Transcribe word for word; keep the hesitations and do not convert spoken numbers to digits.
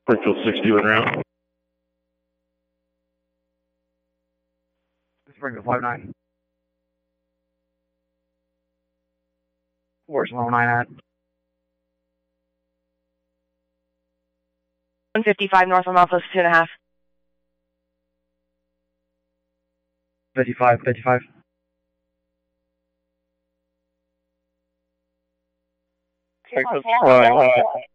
Springfield sixty en route. Springfield five nine. Where's one oh nine at? one fifty-five north on Alpha two and a half. fifty-five, fifty-five. Springfield flying high.